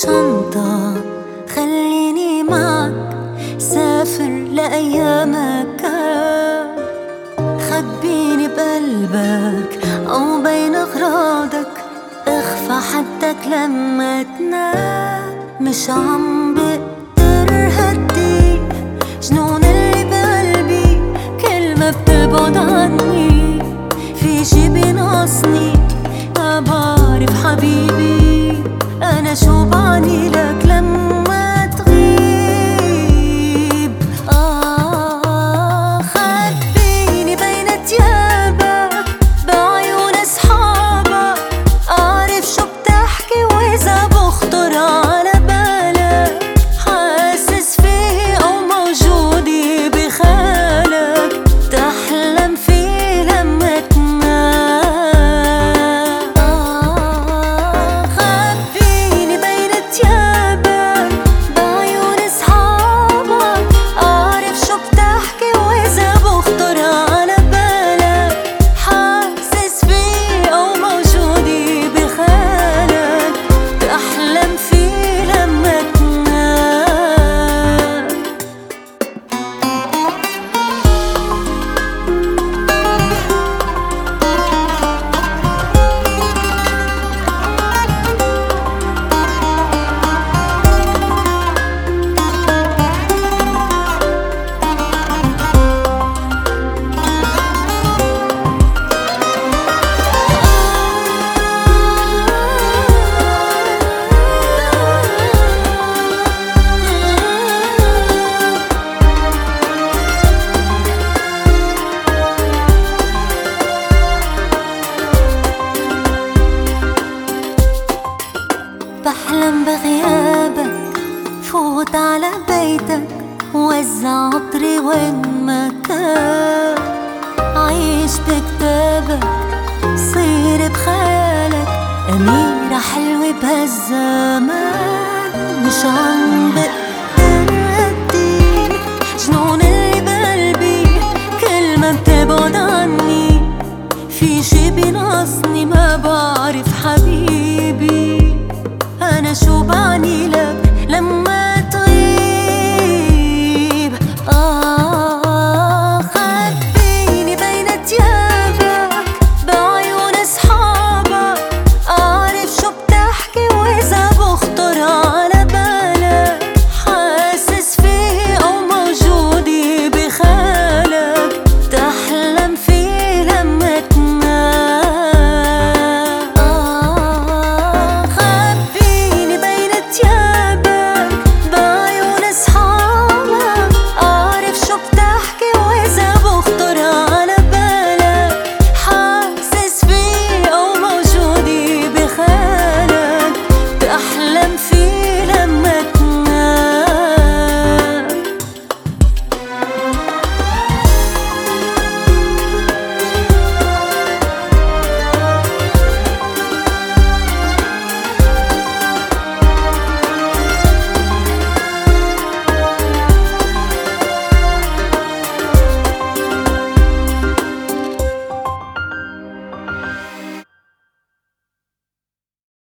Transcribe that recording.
شنطة خليني معك، سافر لأيامك كان، خبيني بقلبك أو بين أغراضك، اخفى حدك لما تنام. مش عم بقدر هدي جنون اللي بقلبي، كل ما بتبعد عني في شي بينقصني. ما بعرف حبيبي أنا شو بعني لك لما تغيب. خبيني بين تيابك بعيون أصحابك، أعرف شو بتحكي وإذا بخطر على بالك، حاسس فيه أو موجودة بخيالك، تحلم فيه لما تنام. خبيني بين تيابك بعيون أصحابك، أعرف شو بتحكي وإذا بخطر على بالك، حاسس فيه أو موجودة بخيالك، تحلم فيه لما تنام. بحلم بغيابك، فوت على بيتك، وزع عطري وين ما كان، عيش بكتابك، صير بخيالك أميرة حلوة بهالزمان. مش عم بقدر